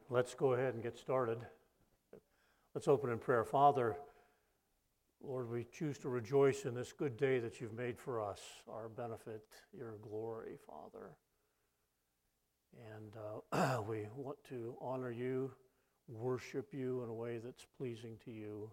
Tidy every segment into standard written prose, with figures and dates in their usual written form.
Let's go ahead and get started. Let's open in prayer. Father, Lord, we choose to rejoice in this good day that you've made for us, our benefit, your glory, Father. And we want to honor you, worship you in a way that's pleasing to you,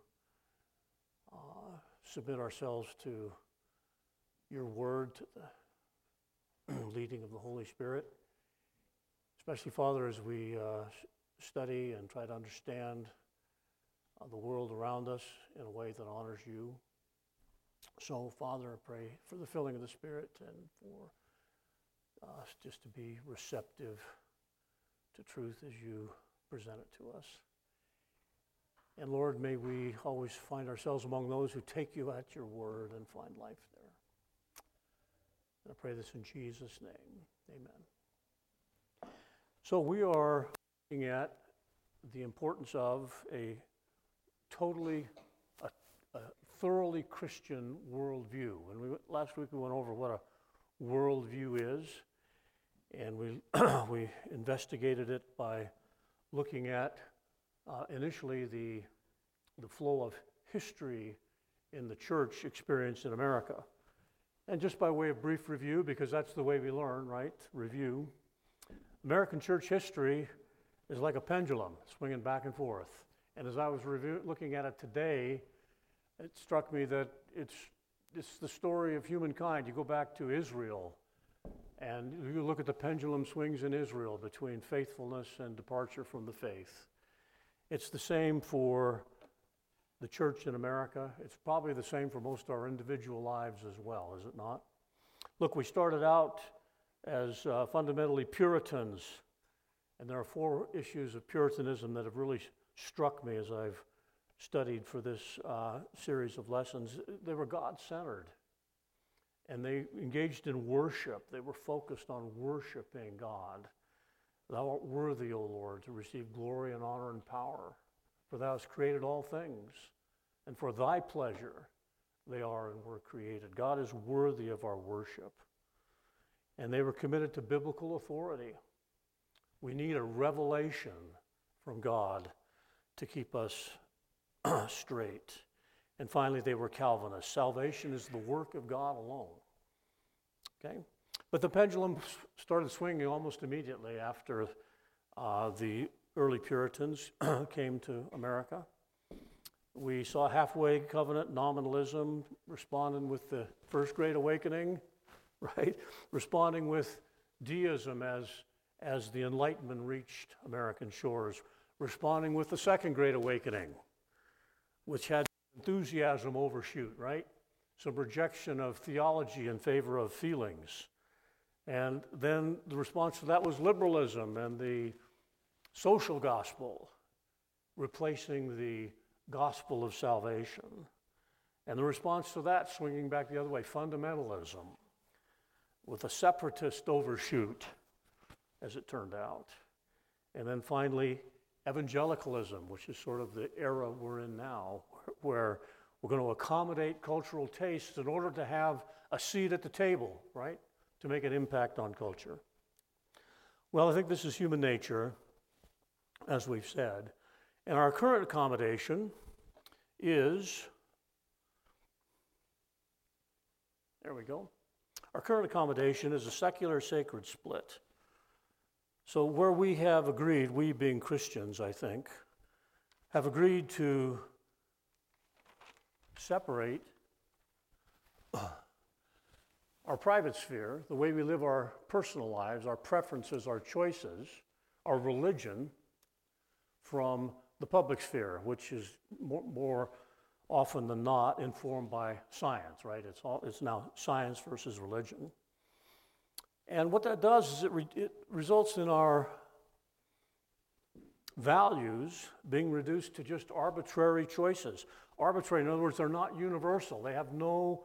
submit ourselves to your word, to the leading of the Holy Spirit. Especially, Father, as we study and try to understand the world around us in a way that honors you. So, Father, I pray for the filling of the Spirit and for us just to be receptive to truth as you present it to us. And Lord, may we always find ourselves among those who take you at your word and find life there. And I pray this in Jesus' name. Amen. So we are looking at the importance of a thoroughly Christian worldview. And last week we went over what a worldview is, and we investigated it by looking at initially the flow of history in the church experience in America. And just by way of brief review, because that's the way we learn, right? Review. American church history is like a pendulum, swinging back and forth. And as I was looking at it today, it struck me that it's the story of humankind. You go back to Israel, and you look at the pendulum swings in Israel between faithfulness and departure from the faith. It's the same for the church in America. It's probably the same for most of our individual lives as well, is it not? Look, we started out as fundamentally Puritans, and there are 4 issues of Puritanism that have really struck me as I've studied for this series of lessons. They were God-centered, and they engaged in worship. They were focused on worshiping God. Thou art worthy, O Lord, to receive glory and honor and power, for thou hast created all things, and for thy pleasure they are and were created. God is worthy of our worship. And they were committed to biblical authority. We need a revelation from God to keep us straight. And finally, they were Calvinists. Salvation is the work of God alone. Okay? But the pendulum started swinging almost immediately after the early Puritans came to America. We saw halfway covenant nominalism responding with the First Great Awakening, right? Responding with deism as the Enlightenment reached American shores. Responding with the Second Great Awakening, which had enthusiasm overshoot, right? Some rejection of theology in favor of feelings. And then the response to that was liberalism and the social gospel, replacing the gospel of salvation. And the response to that, swinging back the other way, fundamentalism, with a separatist overshoot, as it turned out. And then finally, evangelicalism, which is sort of the era we're in now, where we're going to accommodate cultural tastes in order to have a seat at the table, right? To make an impact on culture. Well, I think this is human nature, as we've said. And our current accommodation is, there we go. Our current accommodation is a secular sacred split. So where we have agreed, we being Christians, I think, have agreed to separate our private sphere, the way we live our personal lives, our preferences, our choices, our religion, from the public sphere, which is more often than not informed by science, right? It's now science versus religion. And what that does is it results in our values being reduced to just arbitrary choices. Arbitrary, in other words, they're not universal. They have no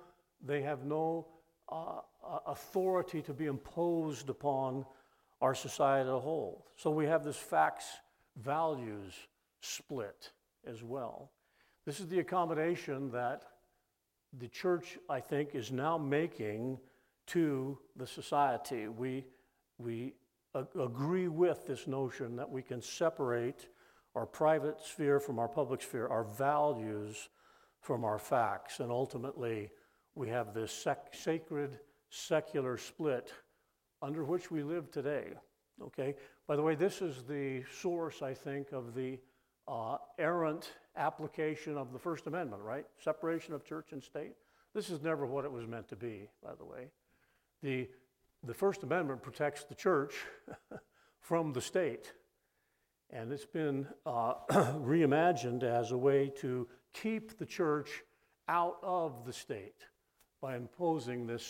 authority to be imposed upon our society as a whole. So we have this facts-values split as well. This is the accommodation that the church, I think, is now making to the society. We agree with this notion that we can separate our private sphere from our public sphere, our values from our facts, and ultimately we have this sacred secular split under which we live today. Okay? By the way, this is the source, I think, of the errant application of the First Amendment, right? Separation of church and state. This is never what it was meant to be, by the way. The First Amendment protects the church from the state, and it's been reimagined as a way to keep the church out of the state by imposing this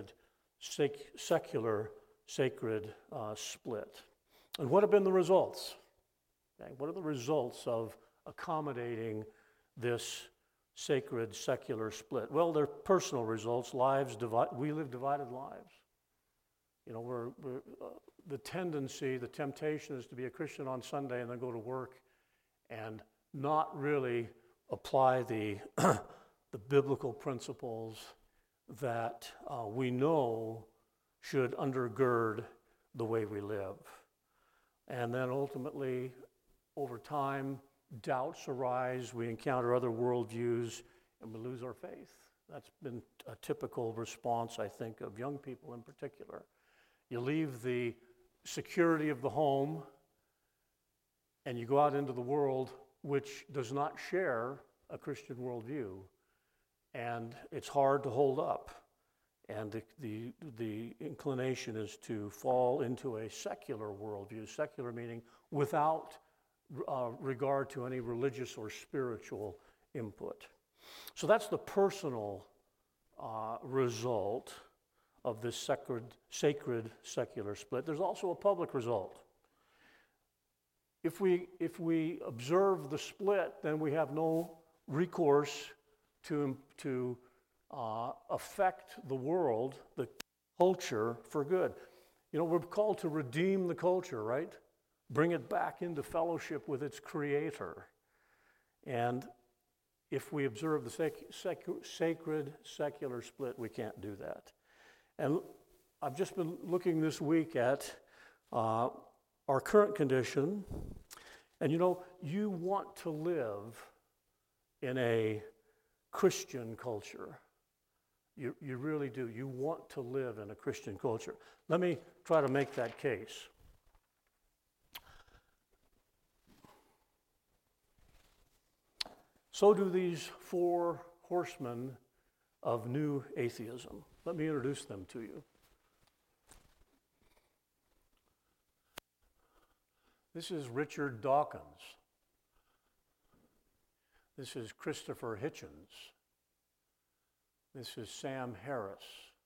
secular, sacred split. And what have been the results? Okay, what are the results of accommodating this sacred, secular split? Well, they're personal results. We live divided lives. You know, the temptation is to be a Christian on Sunday and then go to work and not really apply the biblical principles that we know should undergird the way we live. And then ultimately, over time, doubts arise, we encounter other worldviews, and we lose our faith. That's been a typical response, I think, of young people in particular. You leave the security of the home, and you go out into the world which does not share a Christian worldview, and it's hard to hold up. And the inclination is to fall into a secular worldview, secular meaning without regard to any religious or spiritual input. So that's the personal result of this sacred secular split. There's also a public result. If we observe the split, then we have no recourse to affect the world, the culture, for good. You know, we're called to redeem the culture, right? Bring it back into fellowship with its creator. And if we observe the sacred secular split, we can't do that. And I've just been looking this week at our current condition, and you know, you want to live in a Christian culture. You really do. You want to live in a Christian culture. Let me try to make that case. So do these four horsemen of new atheism. Let me introduce them to you. This is Richard Dawkins. This is Christopher Hitchens. This is Sam Harris.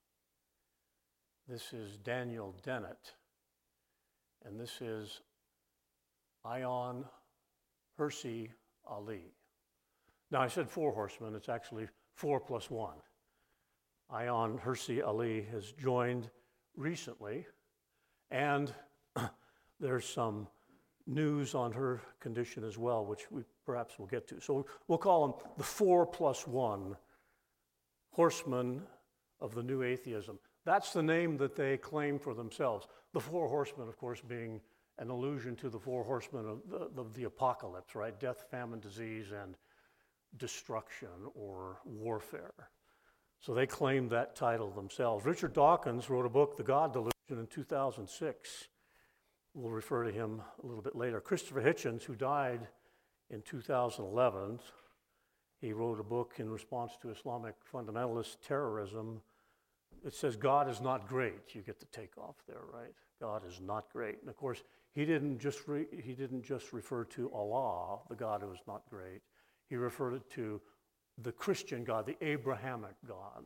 This is Daniel Dennett. And this is Ayaan Hirsi Ali. Now, I said four horsemen. It's actually 4 plus 1. Ayaan Hirsi Ali has joined recently, and there's some news on her condition as well, which we perhaps will get to. So we'll call them the 4 plus 1 horsemen of the new atheism. That's the name that they claim for themselves. The four horsemen, of course, being an allusion to the four horsemen of the apocalypse, right? Death, famine, disease, and destruction or warfare. So they claim that title themselves. Richard Dawkins wrote a book, The God Delusion, in 2006. We'll refer to him a little bit later. Christopher Hitchens, who died in 2011, he wrote a book in response to Islamic fundamentalist terrorism. It says, God is not great. You get the takeoff there, right? God is not great. And of course, he didn't just refer to Allah, the God who is not great. He referred to the Christian God, the Abrahamic God.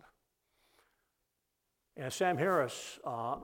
And Sam Harris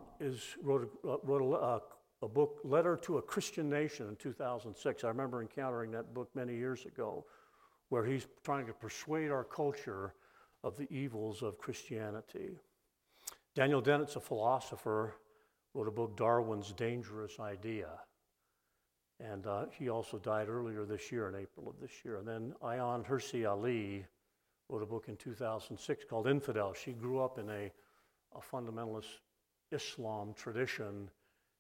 wrote a book, Letter to a Christian Nation, in 2006. I remember encountering that book many years ago, where he's trying to persuade our culture of the evils of Christianity. Daniel Dennett's a philosopher, wrote a book, Darwin's Dangerous Idea. And he also died earlier this year, in April of this year. And then Ayaan Hirsi Ali wrote a book in 2006 called Infidel. She grew up in a fundamentalist Islam tradition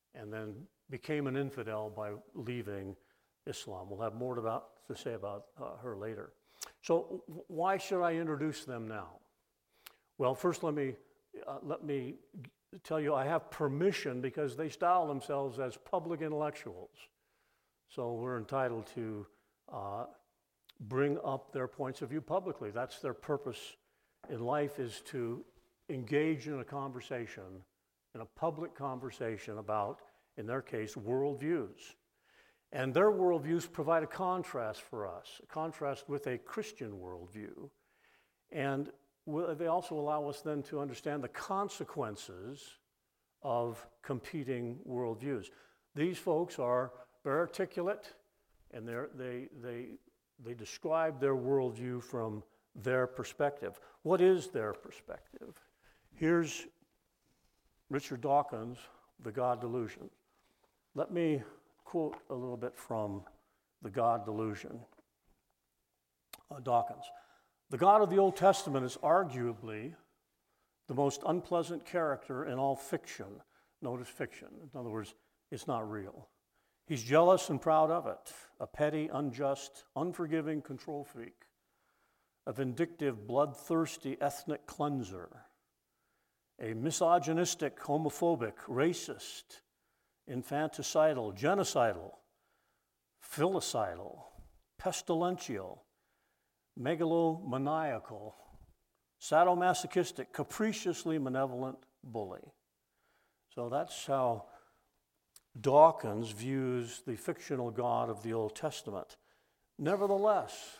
and then became an infidel by leaving Islam. We'll have more to say about her later. So why should I introduce them now? Well, first let me tell you I have permission because they style themselves as public intellectuals. So we're entitled to bring up their points of view publicly. That's their purpose in life, is to engage in a conversation, in a public conversation about, in their case, worldviews. And their worldviews provide a contrast for us, a contrast with a Christian worldview. And they also allow us then to understand the consequences of competing worldviews. These folks are very articulate, and they describe their worldview from their perspective. What is their perspective? Here's Richard Dawkins, The God Delusion. Let me quote a little bit from The God Delusion. Dawkins. The God of the Old Testament is arguably the most unpleasant character in all fiction. Notice fiction. In other words, it's not real. He's jealous and proud of it, a petty, unjust, unforgiving control freak, a vindictive, bloodthirsty ethnic cleanser, a misogynistic, homophobic, racist, infanticidal, genocidal, filicidal, pestilential, megalomaniacal, sadomasochistic, capriciously malevolent bully. So that's how Dawkins views the fictional God of the Old Testament. Nevertheless,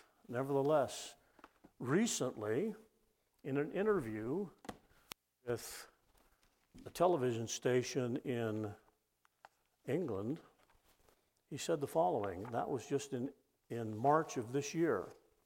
recently, in an interview with a television station in England, he said the following. That was just in March of this year.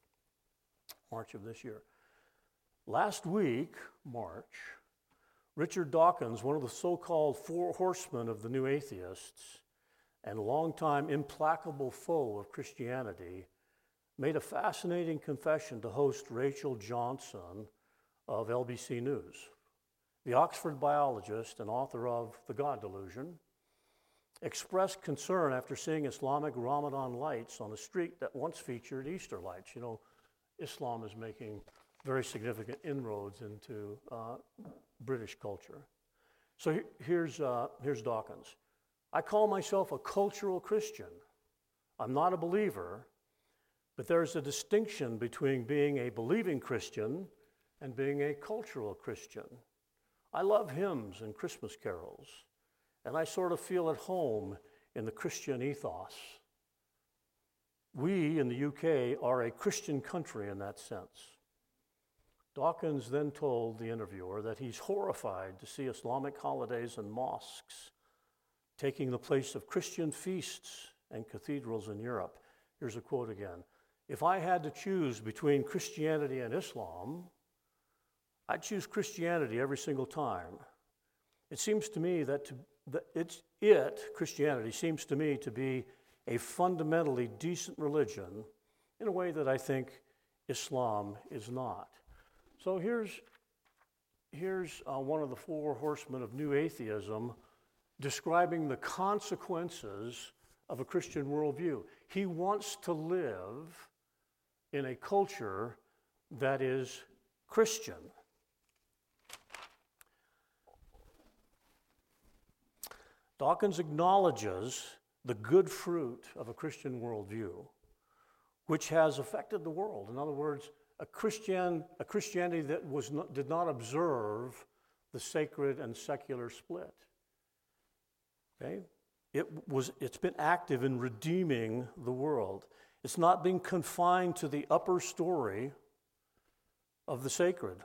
Last week, March, Richard Dawkins, one of the so-called four horsemen of the New Atheists and longtime implacable foe of Christianity, made a fascinating confession to host Rachel Johnson of LBC News. The Oxford biologist and author of The God Delusion expressed concern after seeing Islamic Ramadan lights on a street that once featured Easter lights. You know, Islam is making very significant inroads into British culture. So here's Dawkins. I call myself a cultural Christian. I'm not a believer, but there's a distinction between being a believing Christian and being a cultural Christian. I love hymns and Christmas carols, and I sort of feel at home in the Christian ethos. We in the UK are a Christian country in that sense. Dawkins then told the interviewer that he's horrified to see Islamic holidays and mosques taking the place of Christian feasts and cathedrals in Europe. Here's a quote again. If I had to choose between Christianity and Islam, I'd choose Christianity every single time. It seems to me Christianity seems to me to be a fundamentally decent religion in a way that I think Islam is not. So here's one of the four horsemen of New Atheism describing the consequences of a Christian worldview. He wants to live in a culture that is Christian. Dawkins acknowledges the good fruit of a Christian worldview, which has affected the world. In other words, a Christianity that did not observe the sacred and secular split. Okay? It's been active in redeeming the world. It's not being confined to the upper story of the sacred.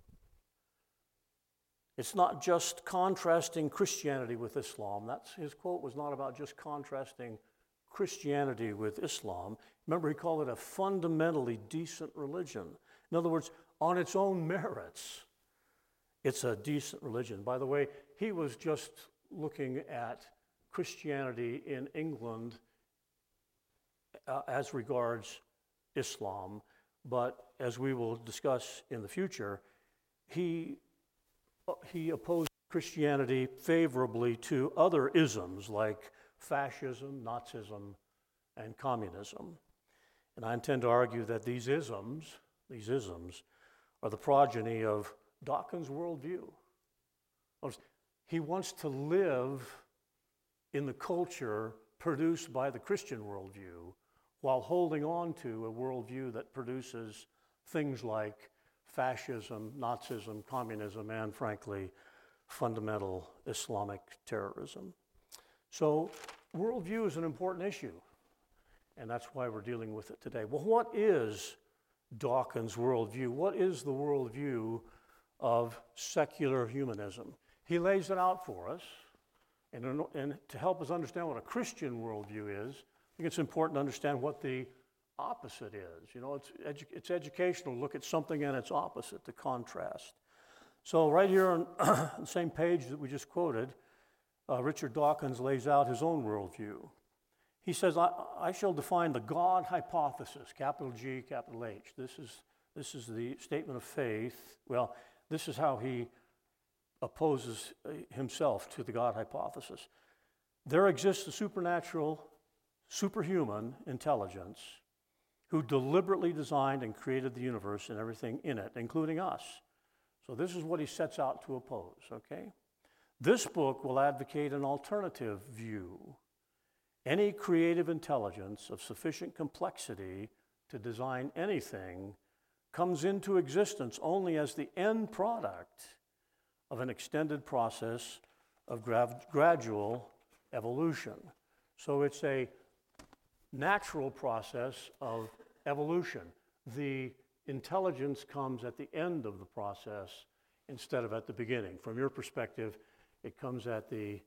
It's not just contrasting Christianity with Islam. His quote was not about just contrasting Christianity with Islam. Remember, he called it a fundamentally decent religion. In other words, on its own merits, it's a decent religion. By the way, he was just looking at Christianity in England as regards Islam, but as we will discuss in the future, he opposed Christianity favorably to other isms like fascism, Nazism, and communism. And I intend to argue that these isms are the progeny of Dawkins' worldview. He wants to live in the culture produced by the Christian worldview while holding on to a worldview that produces things like fascism, Nazism, communism, and frankly, fundamental Islamic terrorism. So worldview is an important issue, and that's why we're dealing with it today. Well, what is Dawkins' worldview? What is the worldview of secular humanism? He lays it out for us, and to help us understand what a Christian worldview is, I think it's important to understand what the opposite is. You know, it's educational to look at something and its opposite, the contrast. So right here on the same page that we just quoted, Richard Dawkins lays out his own worldview. He says, I shall define the God hypothesis, capital G, capital H. This is the statement of faith. Well, this is how he opposes himself to the God hypothesis. There exists a supernatural, superhuman intelligence who deliberately designed and created the universe and everything in it, including us. So this is what he sets out to oppose, okay? This book will advocate an alternative view. Any creative intelligence of sufficient complexity to design anything comes into existence only as the end product of an extended process of gradual evolution. So it's a natural process of evolution. The intelligence comes at the end of the process instead of at the beginning. From your perspective, it comes at the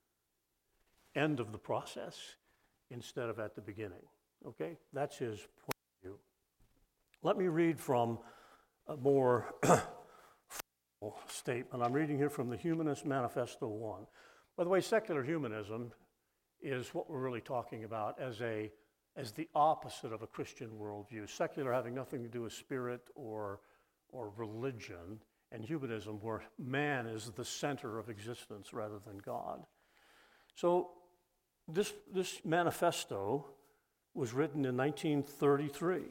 end of the process instead of at the beginning. Okay? That's his point of view. Let me read from a more full statement. I'm reading here from the Humanist Manifesto 1. By the way, secular humanism is what we're really talking about as the opposite of a Christian worldview. Secular having nothing to do with spirit or religion, and humanism where man is the center of existence rather than God. So this manifesto was written in 1933,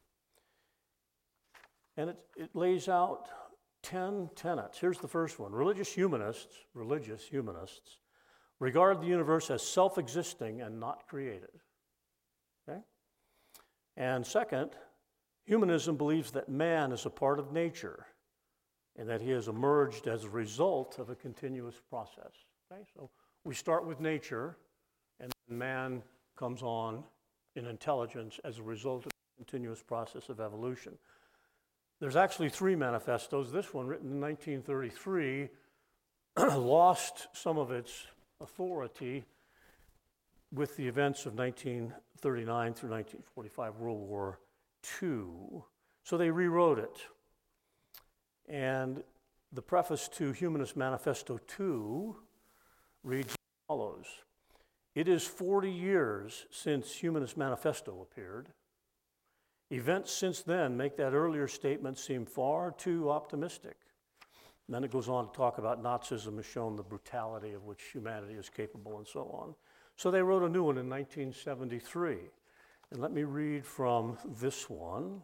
and it lays out 10 tenets. Here's the first one. Religious humanists regard the universe as self-existing and not created. Okay? And second, humanism believes that man is a part of nature and that he has emerged as a result of a continuous process. Okay? So we start with nature, and man comes on in intelligence as a result of a continuous process of evolution. There's actually 3 manifestos. This one, written in 1933, lost some of its authority with the events of 1939 through 1945, World War II. So they rewrote it. And the preface to Humanist Manifesto 2 reads as follows. It is 40 years since Humanist Manifesto appeared. Events since then make that earlier statement seem far too optimistic. And then it goes on to talk about Nazism has shown the brutality of which humanity is capable and so on. So they wrote a new one in 1973. And let me read from this one.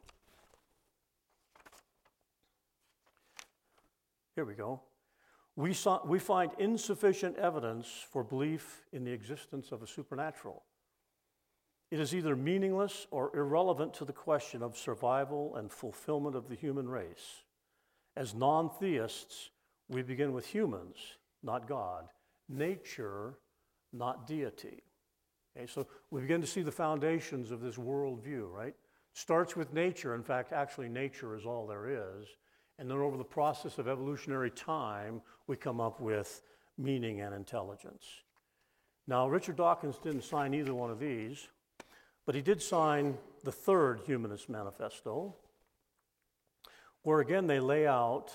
Here we go. We find insufficient evidence for belief in the existence of a supernatural. It is either meaningless or irrelevant to the question of survival and fulfillment of the human race. As non-theists, we begin with humans, not God, nature, not deity. Okay, so we begin to see the foundations of this worldview, right? Starts with nature. In fact, actually nature is all there is. And then over the process of evolutionary time, we come up with meaning and intelligence. Now, Richard Dawkins didn't sign either one of these, but he did sign the third Humanist Manifesto, where again they lay out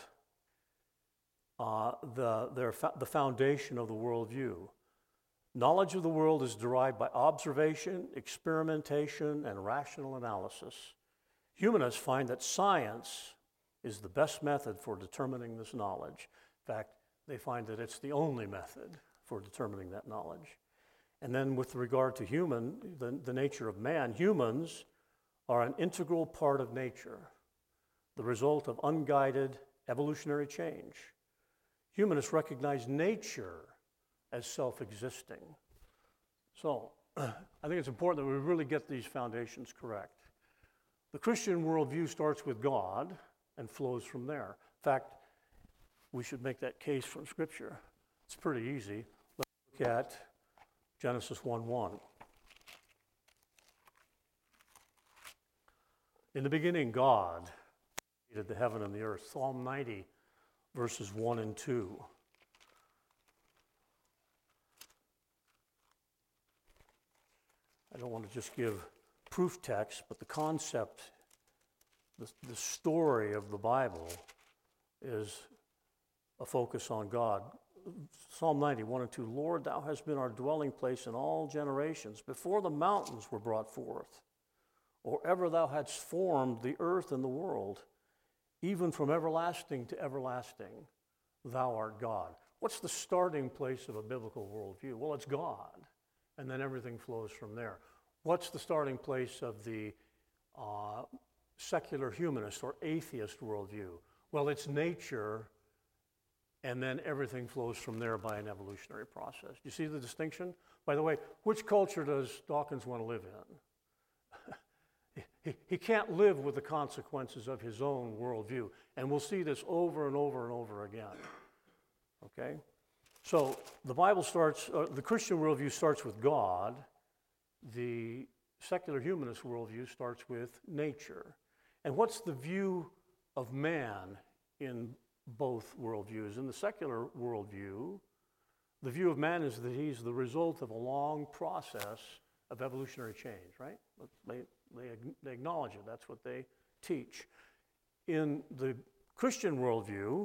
the foundation of the worldview. Knowledge of the world is derived by observation, experimentation, and rational analysis. Humanists find that science is the best method for determining this knowledge. In fact, they find that it's the only method for determining that knowledge. And then with regard to the nature of man, humans are an integral part of nature, the result of unguided evolutionary change. Humanists recognize nature as self-existing. So I think it's important that we really get these foundations correct. The Christian worldview starts with God and flows from there. In fact, we should make that case from Scripture. It's pretty easy. Let's look at Genesis 1:1. In the beginning, God created the heaven and the earth. Psalm 90, verses 1 and 2. I don't want to just give proof text, but the concept, the story of the Bible is a focus on God. Psalm 90, 1 and 2, Lord, thou hast been our dwelling place in all generations, before the mountains were brought forth, or ever thou hadst formed the earth and the world, even from everlasting to everlasting, thou art God. What's the starting place of a biblical worldview? Well, it's God, and then everything flows from there. What's the starting place of the secular humanist or atheist worldview? Well, it's nature, and then everything flows from there by an evolutionary process. You see the distinction? By the way, which culture does Dawkins want to live in? He can't live with the consequences of his own worldview. And we'll see this over and over and over again. Okay? So the Bible starts, the Christian worldview starts with God. The secular humanist worldview starts with nature. And what's the view of man in both worldviews? In the secular worldview, the view of man is that he's the result of a long process of evolutionary change, right? They acknowledge it. That's what they teach. In the Christian worldview,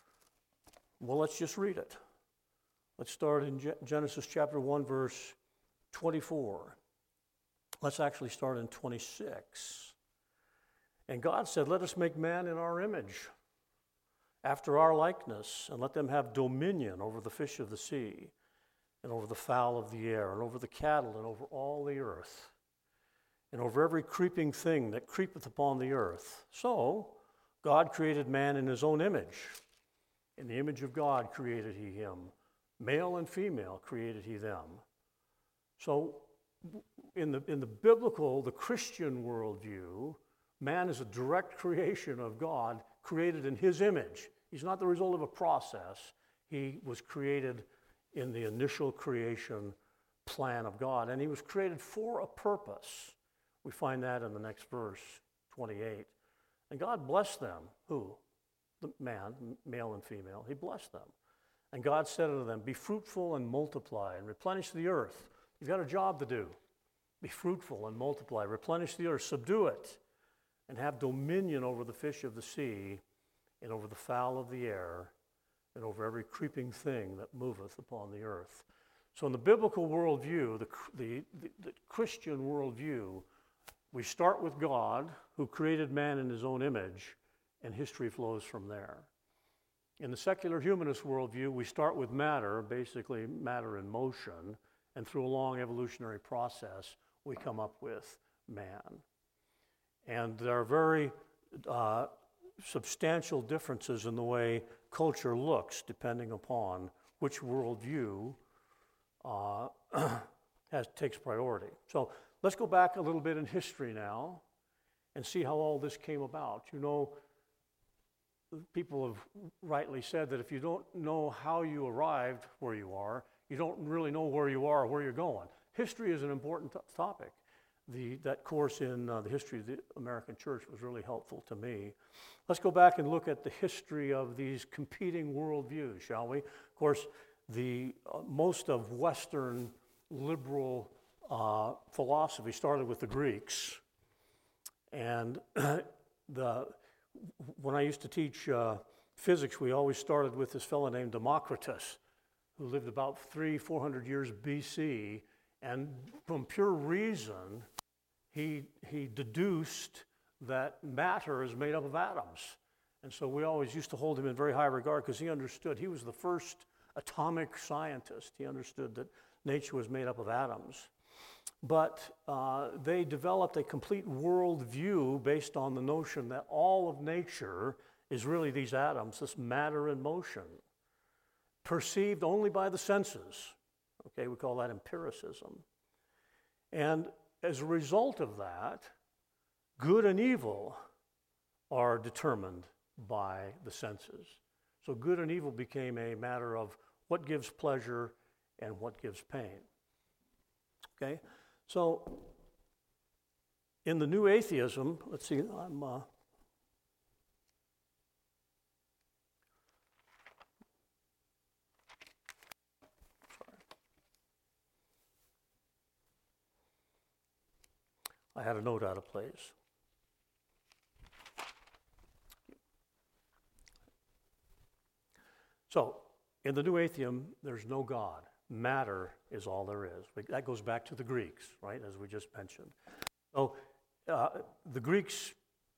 well, let's just read it. Let's start in Genesis chapter 1, verse 24. Let's actually start in 26. And God said, let us make man in our image, after our likeness, and let them have dominion over the fish of the sea, and over the fowl of the air, and over the cattle, and over all the earth, and over every creeping thing that creepeth upon the earth. So God created man in his own image. In the image of God created he him. Male and female created he them. So in the biblical, the Christian worldview, man is a direct creation of God, created in his image. He's not the result of a process. He was created in the initial creation plan of God, and he was created for a purpose. We find that in the next verse, 28. And God blessed them. Who? The man, male and female. He blessed them. And God said unto them, be fruitful and multiply, and replenish the earth. You've got a job to do. Be fruitful and multiply, replenish the earth, subdue it, and have dominion over the fish of the sea, and over the fowl of the air, and over every creeping thing that moveth upon the earth. So in the biblical worldview, the Christian worldview, we start with God, who created man in his own image, and history flows from there. In the secular humanist worldview, we start with matter, basically matter in motion, and through a long evolutionary process, we come up with man. And there are very substantial differences in the way culture looks, depending upon which worldview takes priority. So let's go back a little bit in history now and see how all this came about. You know, people have rightly said that if you don't know how you arrived where you are, you don't really know where you are or where you're going. History is an important topic. That course in the history of the American church was really helpful to me. Let's go back and look at the history of these competing worldviews, shall we? Of course, most of Western liberal philosophy started with the Greeks. And when I used to teach physics, we always started with this fellow named Democritus, who lived about 400 years BC, and from pure reason, he deduced that matter is made up of atoms. And so we always used to hold him in very high regard because he understood. He was the first atomic scientist. He understood that nature was made up of atoms. But they developed a complete worldview based on the notion that all of nature is really these atoms, this matter in motion, perceived only by the senses. Okay, we call that empiricism. And as a result of that, good and evil are determined by the senses. So good and evil became a matter of what gives pleasure and what gives pain. Okay, so in the new atheism, let's see, I had a note out of place. So, in the new atheism, there's no God. Matter is all there is. That goes back to the Greeks, right, as we just mentioned. So, the Greeks'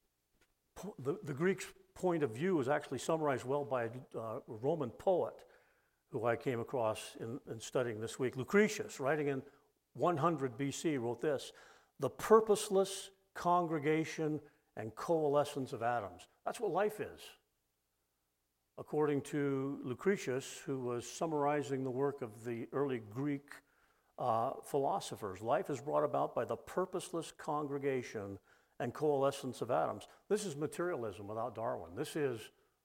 point of view is actually summarized well by a Roman poet who I came across in studying this week. Lucretius, writing in 100 BC, wrote this: "The purposeless congregation and coalescence of atoms." That's what life is. According to Lucretius, who was summarizing the work of the early Greek philosophers, life is brought about by the purposeless congregation and coalescence of atoms. This is materialism without Darwin. This is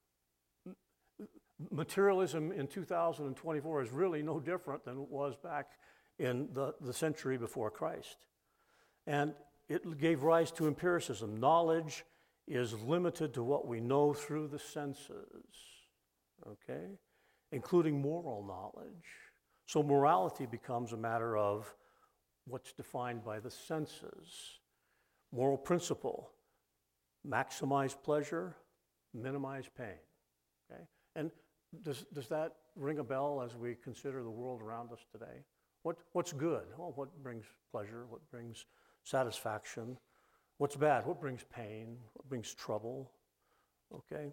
materialism in 2024 is really no different than it was back in the century before Christ. And it gave rise to empiricism. Knowledge is limited to what we know through the senses, okay, including moral knowledge. So morality becomes a matter of what's defined by the senses. Moral principle: maximize pleasure, minimize pain, okay? And does that ring a bell as we consider the world around us today? What's good? Well, what brings pleasure? What brings satisfaction? What's bad? What brings pain? What brings trouble? Okay?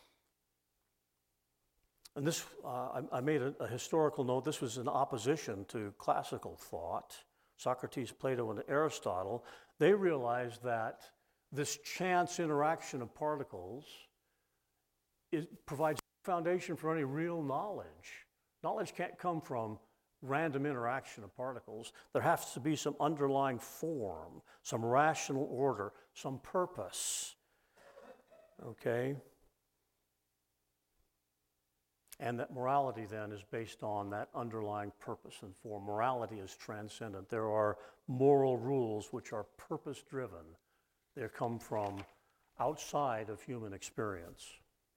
And this, I made a historical note. This was in opposition to classical thought. Socrates, Plato, and Aristotle, they realized that this chance interaction of particles provides no foundation for any real knowledge. Knowledge can't come from random interaction of particles. There has to be some underlying form, some rational order, some purpose, okay? And that morality then is based on that underlying purpose and form. Morality is transcendent. There are moral rules which are purpose-driven. They come from outside of human experience.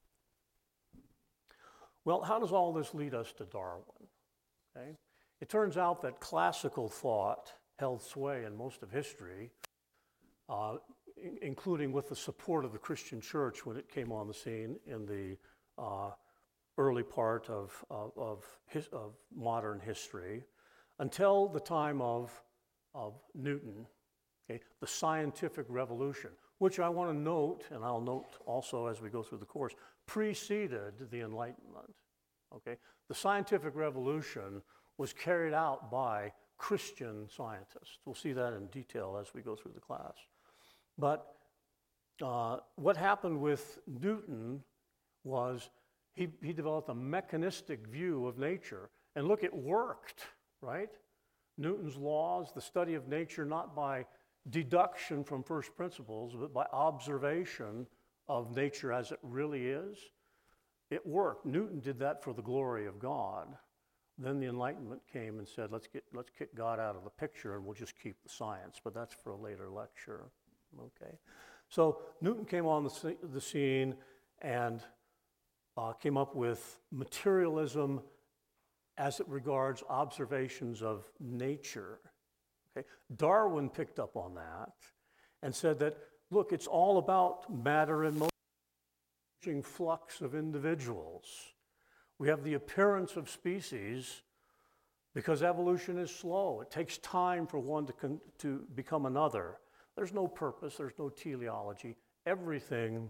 Well, how does all this lead us to Darwin? Okay? It turns out that classical thought held sway in most of history, including with the support of the Christian church when it came on the scene in the early part of modern history, until the time of Newton, okay, the scientific revolution, which I want to note, and I'll note also as we go through the course, preceded the Enlightenment. Okay? The scientific revolution was carried out by Christian scientists. We'll see that in detail as we go through the class. But what happened with Newton was he developed a mechanistic view of nature. And look, it worked, right? Newton's laws, the study of nature, not by deduction from first principles, but by observation of nature as it really is. It worked. Newton did that for the glory of God. Then the Enlightenment came and said, let's kick God out of the picture and we'll just keep the science. But that's for a later lecture. Okay. So Newton came on the scene and came up with materialism as it regards observations of nature. Okay? Darwin picked up on that and said that, look, it's all about matter and motion, flux of individuals. We have the appearance of species because evolution is slow. It takes time for one to become another. There's no purpose, there's no teleology. Everything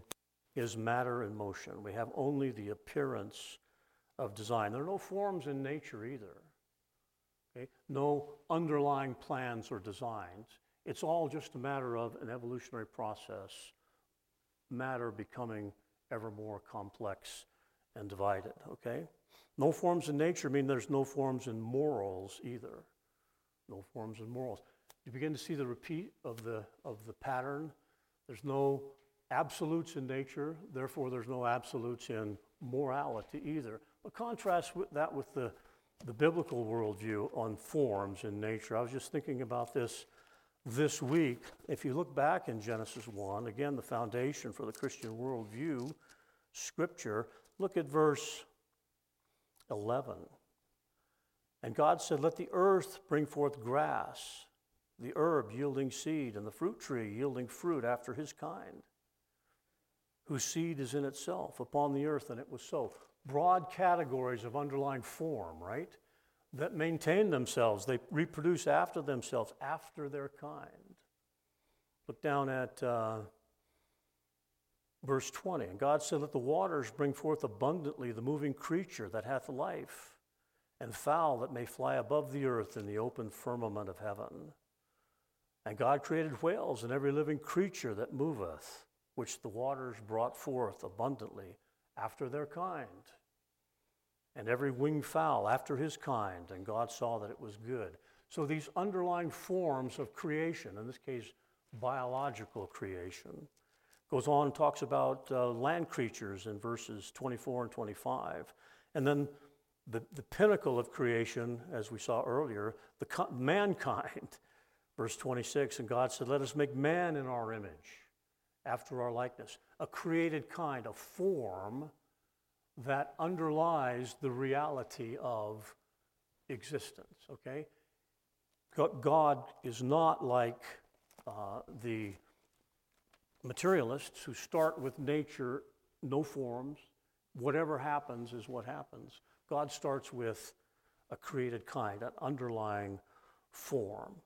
is matter in motion. We have only the appearance of design. There are no forms in nature either. Okay? No underlying plans or designs. It's all just a matter of an evolutionary process, matter becoming ever more complex and divided, okay? No forms in nature mean there's no forms in morals either. No forms in morals. You begin to see the repeat of the pattern. There's no absolutes in nature, therefore there's no absolutes in morality either. But contrast that with the biblical worldview on forms in nature. I was just thinking about this week. If you look back in Genesis 1, again, the foundation for the Christian worldview, Scripture, look at verse 11. And God said, "Let the earth bring forth grass, the herb yielding seed, and the fruit tree yielding fruit after his kind, whose seed is in itself upon the earth," and it was so. Broad categories of underlying form, right? That maintain themselves. They reproduce after themselves, after their kind. Look down at verse 20. And God said, "Let the waters bring forth abundantly the moving creature that hath life, and fowl that may fly above the earth in the open firmament of heaven. And God created whales and every living creature that moveth, which the waters brought forth abundantly after their kind, and every winged fowl after his kind, and God saw that it was good." So these underlying forms of creation, in this case, biological creation, goes on and talks about land creatures in verses 24 and 25. And then the pinnacle of creation, as we saw earlier, mankind, verse 26, and God said, "Let us make man in our image, after our likeness," a created kind, a form that underlies the reality of existence, okay? God is not like the materialists who start with nature, no forms, whatever happens is what happens. God starts with a created kind, an underlying form.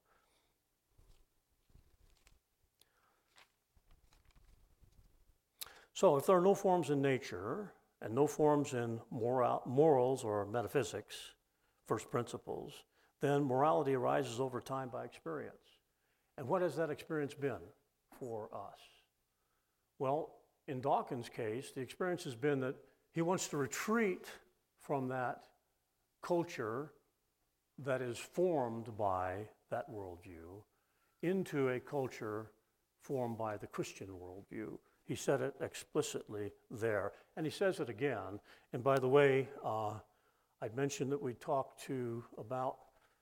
So if there are no forms in nature and no forms in morals or metaphysics, first principles, then morality arises over time by experience. And what has that experience been for us? Well, in Dawkins' case, the experience has been that he wants to retreat from that culture that is formed by that worldview into a culture formed by the Christian worldview. He said it explicitly there, and he says it again. And by the way, I'd mentioned that we talked about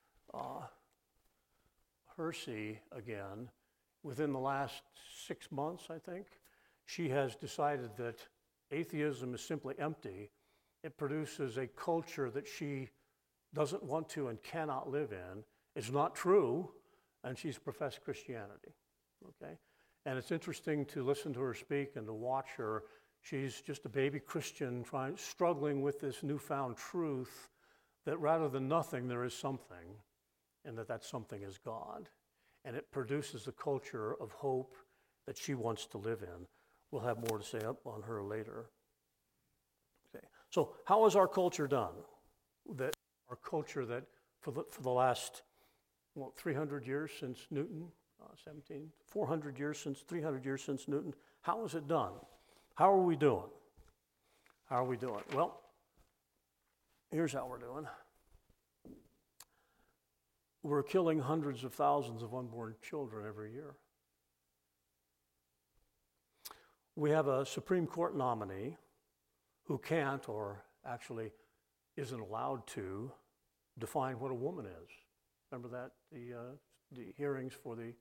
Hersey again. Within the last 6 months, I think, she has decided that atheism is simply empty. It produces a culture that she doesn't want to and cannot live in. It's not true, and she's professed Christianity, okay? And it's interesting to listen to her speak and to watch her. She's just a baby Christian struggling with this newfound truth that rather than nothing, there is something, and that something is God. And it produces a culture of hope that she wants to live in. We'll have more to say up on her later. Okay. So how is our culture done? Our culture that for the last 300 years since Newton, 400 years since, 300 years since Newton, how is it done? How are we doing? How are we doing? Well, here's how we're doing. We're killing hundreds of thousands of unborn children every year. We have a Supreme Court nominee who can't, or actually isn't allowed to, define what a woman is. Remember that, the hearings for the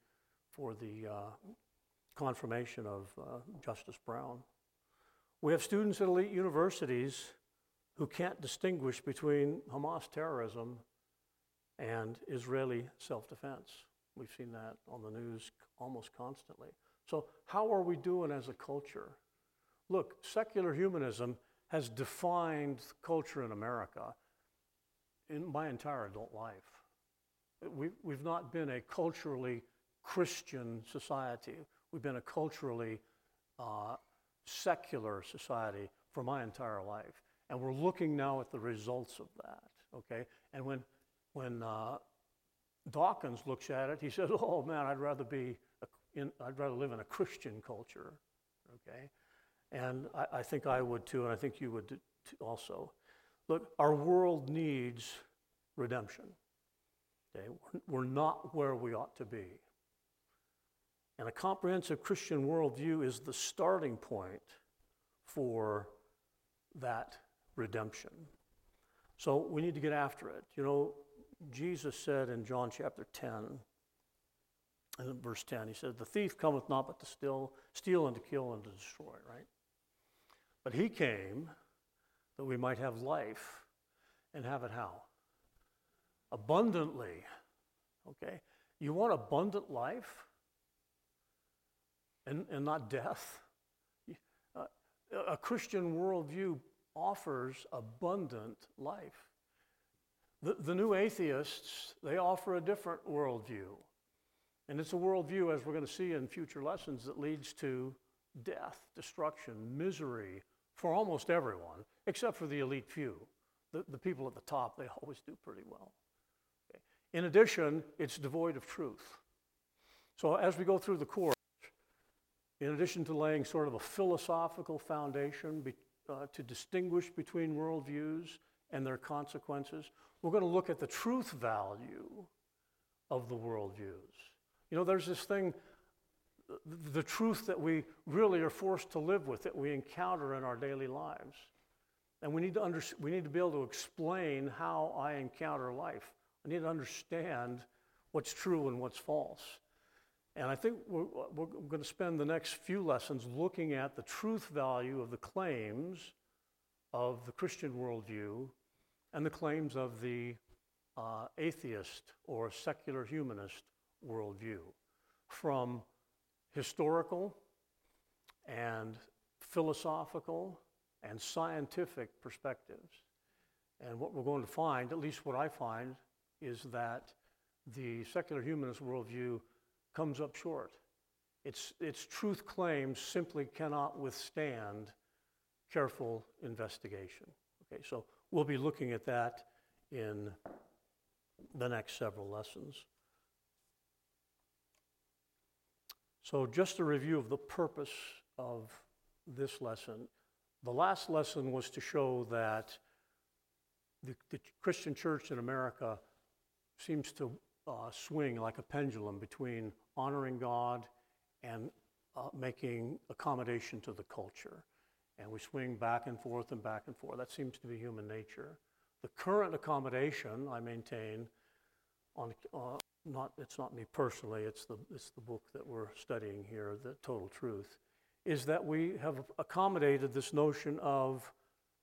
confirmation of Justice Brown. We have students at elite universities who can't distinguish between Hamas terrorism and Israeli self-defense. We've seen that on the news almost constantly. So how are we doing as a culture? Look, secular humanism has defined culture in America in my entire adult life. We've not been a culturally Christian society. We've been a culturally secular society for my entire life. And we're looking now at the results of that, okay? And when Dawkins looks at it, he says, oh man, I'd rather live in a Christian culture, okay? And I think I would too, and I think you would too also. Look, our world needs redemption, okay? We're not where we ought to be. And a comprehensive Christian worldview is the starting point for that redemption. So we need to get after it. You know, Jesus said in John chapter 10, and verse 10, he said, the thief cometh not but to steal and to kill and to destroy, right? But he came that we might have life and have it how? Abundantly, okay? You want abundant life and not death? A Christian worldview offers abundant life. The new atheists, they offer a different worldview. And it's a worldview, as we're going to see in future lessons, that leads to death, destruction, misery for almost everyone, except for the elite few. The people at the top, they always do pretty well. Okay. In addition, it's devoid of truth. So as we go through the course, in addition to laying sort of a philosophical foundation to distinguish between worldviews and their consequences, we're going to look at the truth value of the worldviews. You know, there's this thing, the truth that we really are forced to live with, that we encounter in our daily lives. And we need to be able to explain how I encounter life. I need to understand what's true and what's false. And I think we're going to spend the next few lessons looking at the truth value of the claims of the Christian worldview and the claims of the atheist or secular humanist worldview from historical and philosophical and scientific perspectives. And what we're going to find, at least what I find, is that the secular humanist worldview comes up short. Its truth claims simply cannot withstand careful investigation. Okay, so we'll be looking at that in the next several lessons. So just a review of the purpose of this lesson. The last lesson was to show that the Christian church in America seems to swing like a pendulum between honoring God and making accommodation to the culture. And we swing back and forth and back and forth. That seems to be human nature. The current accommodation, I maintain, it's not me personally, it's the book that we're studying here, The Total Truth, is that we have accommodated this notion of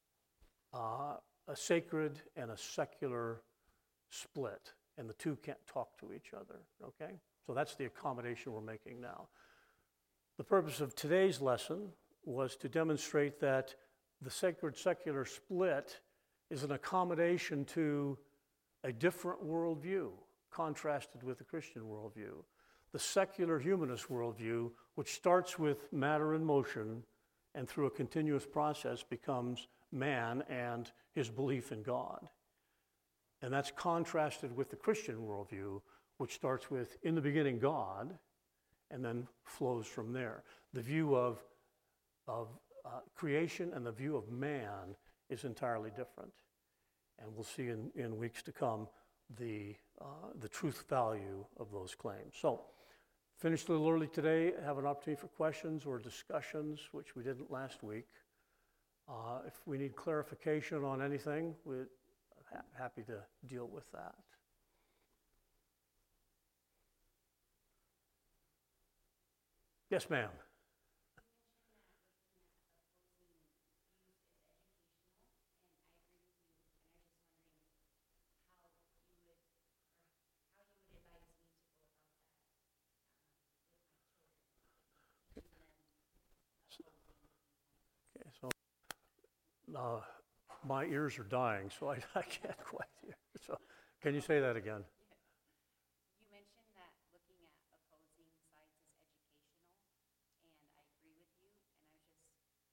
a sacred and a secular split, and the two can't talk to each other, okay? So that's the accommodation we're making now. The purpose of today's lesson was to demonstrate that the sacred-secular split is an accommodation to a different worldview, contrasted with the Christian worldview. The secular humanist worldview, which starts with matter in motion and through a continuous process becomes man and his belief in God. And that's contrasted with the Christian worldview, which starts with, in the beginning, God, and then flows from there. The view of creation and the view of man is entirely different. And we'll see in weeks to come the truth value of those claims. So, finished a little early today, have an opportunity for questions or discussions, which we didn't last week. If we need clarification on anything, we're happy to deal with that. Yes, ma'am. Okay, so my ears are dying, so I can't quite hear. So, can you say that again? You mentioned that looking at opposing sides is educational, and I agree with you, and I was just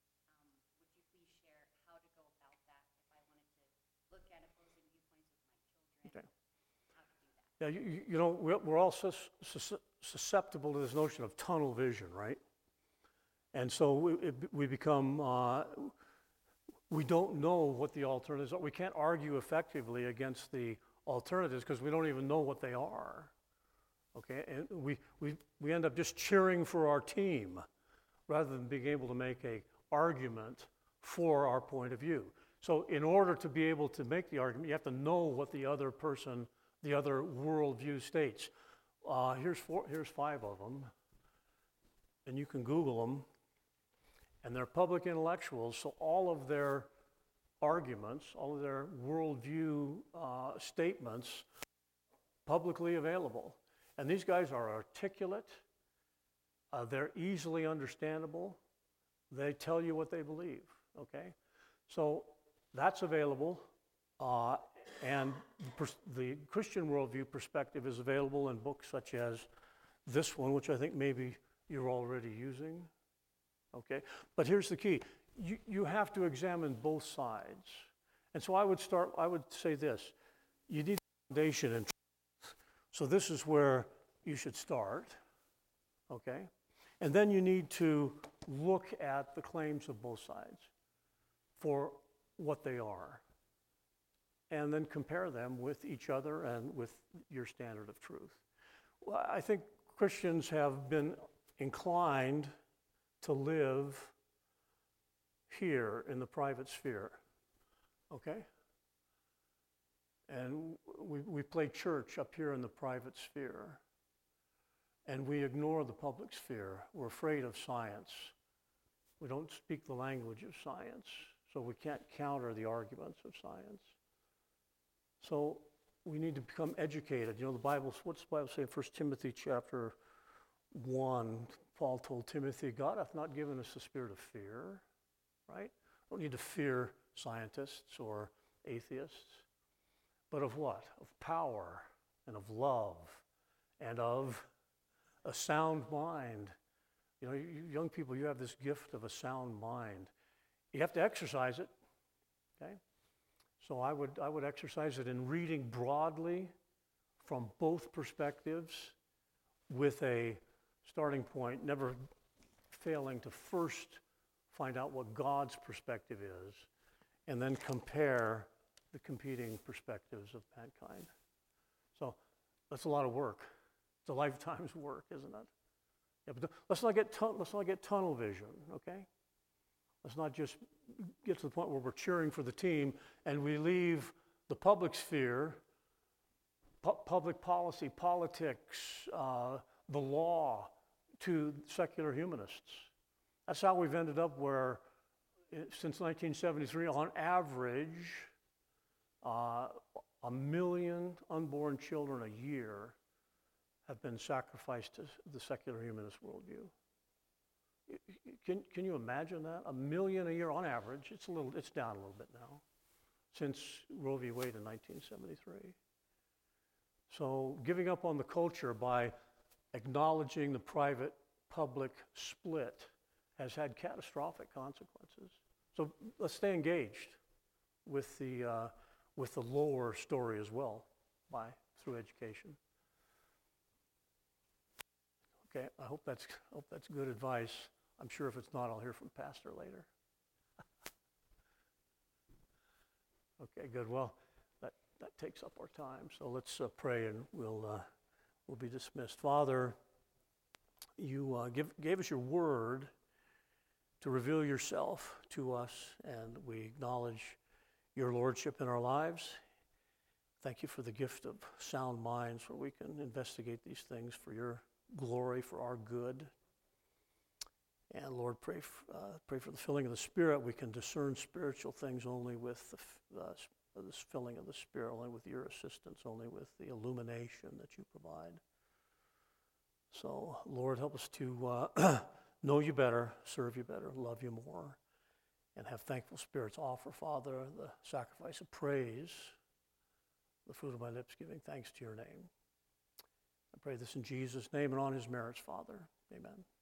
Yeah, you know, we're all susceptible to this notion of tunnel vision, right? And so we become, we don't know what the alternatives are. We can't argue effectively against the alternatives because we don't even know what they are. Okay, and we end up just cheering for our team rather than being able to make an argument for our point of view. So in order to be able to make the argument, you have to know what the other person, the other worldview states. Here's 5 of them, and you can Google them. And they're public intellectuals, so all of their arguments, all of their worldview statements, publicly available. And these guys are articulate, they're easily understandable, they tell you what they believe, okay? So that's available, and the Christian worldview perspective is available in books such as this one, which I think maybe you're already using, okay? But here's the key, you have to examine both sides. And so I would say this, you need a foundation in truth. So this is where you should start, okay? And then you need to look at the claims of both sides for what they are, and then compare them with each other and with your standard of truth. Well, I think Christians have been inclined to live here in the private sphere, okay? And we play church up here in the private sphere, and we ignore the public sphere. We're afraid of science. We don't speak the language of science, so we can't counter the arguments of science. So we need to become educated. You know, what's the Bible say in 1 Timothy chapter 1? Paul told Timothy, God hath not given us the spirit of fear, right? We don't need to fear scientists or atheists, but of what? Of power and of love and of a sound mind. You know, you young people, you have this gift of a sound mind. You have to exercise it, okay? So I would exercise it in reading broadly from both perspectives with a starting point, never failing to first find out what God's perspective is, and then compare the competing perspectives of mankind. So that's a lot of work. It's a lifetime's work, isn't it? Yeah, but let's not get tunnel vision, okay? Let's not just get to the point where we're cheering for the team and we leave the public sphere, public policy, politics, the law to secular humanists. That's how we've ended up where, since 1973, on average, 1 million unborn children a year have been sacrificed to the secular humanist worldview. Can you imagine that? 1 million a year on average. It's down a little bit now, since Roe v. Wade in 1973. So giving up on the culture by acknowledging the private-public split has had catastrophic consequences. So let's stay engaged with the lower story as well, through education. Okay, I hope that's good advice. I'm sure if it's not, I'll hear from Pastor later. Okay, good. Well, that takes up our time. So let's pray and we'll be dismissed. Father, you gave us your word to reveal yourself to us, and we acknowledge your lordship in our lives. Thank you for the gift of sound minds where we can investigate these things for your glory, for our good. And Lord, pray for the filling of the Spirit. We can discern spiritual things only with this filling of the Spirit, only with your assistance, only with the illumination that you provide. So, Lord, help us to know you better, serve you better, love you more, and have thankful spirits. Offer, Father, the sacrifice of praise, the fruit of my lips, giving thanks to your name. I pray this in Jesus' name and on his merits, Father. Amen.